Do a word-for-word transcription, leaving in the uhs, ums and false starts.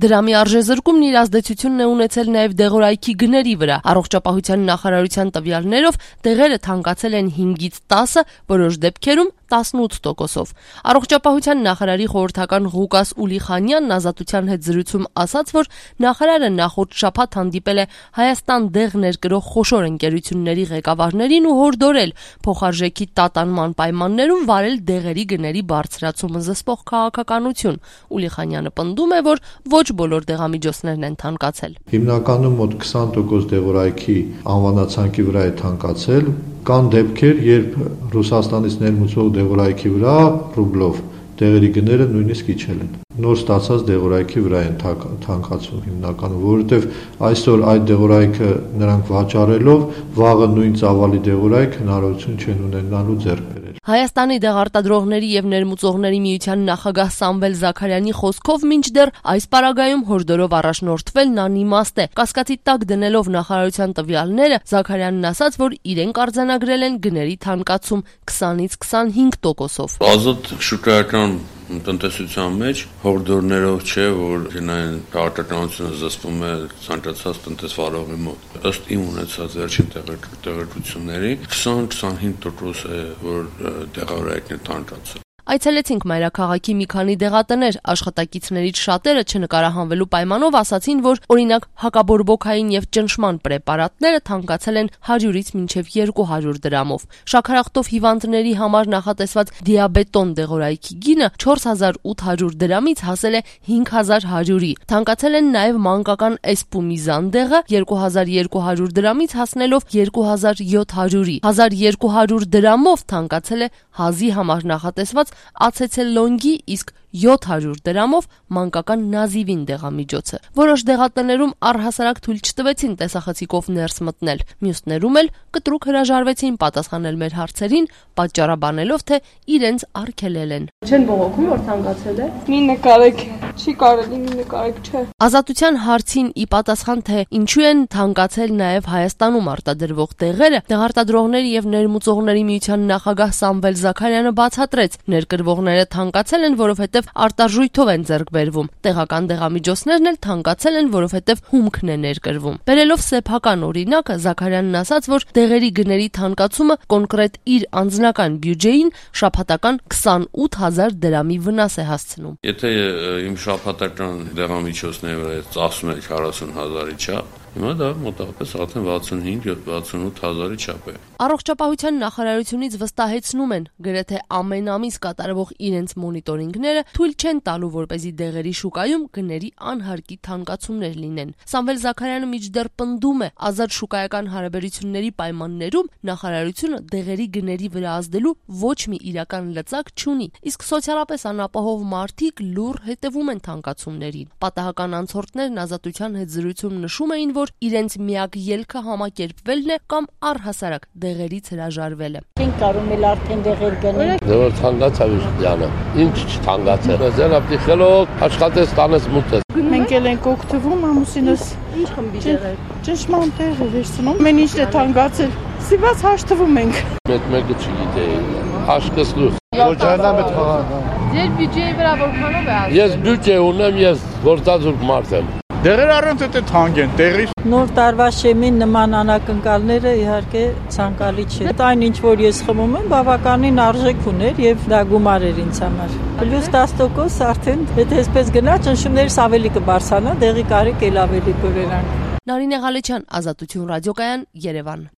Դրամի արժեզրկումն իր ազդեցությունն է ունեցել նաև դեղորայքի գների վրա։ Առողջապահության նախարարության տվյալներով դեղերը թանկացել են հինգից տասը, որոշ դեպքերում տասնութ տոկոսով։ Առողջապահության նախարարի խորհրդական Ղուկաս Ուլիխանյանն Ազատության հետ զրույցում ասաց, որ նախարարը նախորդ շաբաթ հանդիպել է Հայաստան դեղ ներկրող խոշոր ընկերությունների ղեկավարներին ու հորդորել փոխարժեքի տատանման պայմաններում վարել դեղերի գների բարձրացումը զսպող քաղաքականություն։ Ուլիխանյանը պնդում է, որ ոչ բոլոր դեղամիջոցներն են թանկացել։ Հիմնականում մոտ քսան տոկոս դեղորայքի անվանացանկի վրա է թանկացել։ Կան դեպքեր, երբ Ռուսաստանից ներմուծվող դեղորայքի վրա ռուբլով դեղերի գները նույնիսկ իջել են։ Նոր ստացած դեղորայքի վրա են թանկացում հիմնականում, որովհետև այսօր այդ դեղորայքը նրանք վաճառելով վաղը նույն ծավալի դեղորայք հնարավորություն չեն ունենալու ձեռք բերել։ Հայաստանի դեղարտադրողների եւ ներմուծողների միության նախագահ Սամվել Զաքարյանի խոսքով մինչդեռ այս պարագայում հորդորով առաջնորդվելն անիմաստ է։ Կասկածի տակ դնելով նախարարության տվյալները, Զաքարյանն ասաց, որ իրենք արձանագրել են գների թանկացում քսանից քսանհինգ տոկոսով։ Ազատ շուկայական տնտեսության մեջ հորդորներով չէ, որ գնային քաղաքականությունը զսպում է ցանկացած տնտեսվարողի մոտ։ Ըստ իմ ունեցած վերջին տեղեկությունների քսան քսանհինգ տոկոս է, որ դեղորայքն է թանկացել։ Այցելեցինք մայրաքաղաքի մի քանի դեղատներ, աշխատակիցներից շատերը չնկարահանվելու պայմանով ասացին, որ օրինակ հակաբորբոքային եւ ճնշման պրեպարատները թանկացել են հարյուրից մինչեւ երկու հարյուր դրամով։ Շաքարախտով հիվանդների համար նախատեսված դիաբետոն դեղորայքի գինը չորս հազար ութ հարյուր դրամից հասել է հինգ հազար հարյուրի։ Թանկացել են նաեւ մանկական էսպումիզան դեղը երկու հազար երկու հարյուր դրամից հասնելով երկու հազար յոթ հարյուրի։ հազար երկու հարյուր դրամով թանկացել է հազի համար նախատեսված ացեցելոնգի, իսկ յոթ հարյուր դրամով մանկական նազիվին դեղամիջոցը։ Որոշ դեղատներում առհասարակ թույլ չտվեցին տեսախցիկով ներս մտնել, մյուսներում էլ կտրուկ հրաժարվեցին պատասխանել մեր հարցերին, պատճառաբանելով, թե իրենց արգելել են։ Չեն բողոքում, որ թանկացել է։ Մի նկարեք, չի կարելի, մի նկարեք չէ։ Ազատության հարցին ի պատասխան, թե ինչու են թանկացել նաև Հայաստանում արտադրվող դեղերը, դեղարտադրողների եւ ներմուծողների միության նախագահ Սամվել Զաքարյանը բացատրեց, ներկրվողները թանկացել են, որովհետև արտարժույթով են ձեռք բերվում։ Տեղական դեղամիջոցներն էլ թանկացել են, որովհետև հումքն է ներկրվում։ Բերելով սեփական օրինակը, Զաքարյանն ասաց, որ դեղերի գների թանկացումը կոնկրետ իր անձնական բյուջեին շաբաթական քսանութ հազար դրամի վնաս է հասցնում։ Եթե իմ շաբաթական դեղամիջոցների վրա ծախսում է քառասուն հազարի չափ, հիմա դա մոտավորապես արդեն վաթսունհինգ վաթսունութ հազարի չափ է։ Առողջապահության նախարարությունից վստահեցնում են, գրեթե ամեն ամիս կատարվող իրենց մոնիտորինգները թույլ չեն տալու, որպեսզի դեղերի շուկայում գների անհարկի թանկացումներ լինեն։ Սամվել Զաքարյանը մինչդեռ պնդում է, ազատ շուկայական հարաբերությունների պայմաններում նախարարությունը դեղերի գների վրա ազդելու ոչ մի իրական լծակ չունի, իսկ սոցիալապես անապահով մարդիկ լուռ հետևում են թանկացումներին։ Պատահական անցորդներն Ազատության հետ զրույցում նշում էին, որ իրենց միակ ելքը համակերպվելն է կամ առհասարակ դեղերից հրաժարվելը։ Ինչ կարում էլ արդեն դեղեր գնել։ Դեռ թանկացավ իշխանը։ Ինչ չթանկացել։ Ձեր ապտի խելոք աշխատես տանես մուտես։ Մենք էլ ենք օգտվում ամուսինս։ Ինչ խմբի դեղեր։ Ճնշման տեղ է վերցնում։ Մեն ինչն է թանկացել։ Սիված հաշտվում ենք։ Մեկ մեկը չգիտեի։ Աշկս լուս։ Շրջանա մեծ խաղան։ Ձեր բյուջեի վրա որքանով է ասում։ Ես բյուջե ունեմ, ես գործազուրկ մարդ եմ։ Դեղեր առանց էդ թանկ են, տեղի։ Նոր տարվա շեմին նման անակնկալները իհարկե ցանկալի չէ։ Այն ինչ որ ես խմում եմ, բավականին արժեք ուներ եւ դա գումար էր ինձ համար։ Պլյուս տասը տոկոս արդեն, եթե այսպես գնա, ճնշումներս ավելի կբարձրանա, դեղի կարիք էլ ավելի կվերանք։ Նարինե Ղալեչյան, Ազատություն ռադիոկայան, Երևան։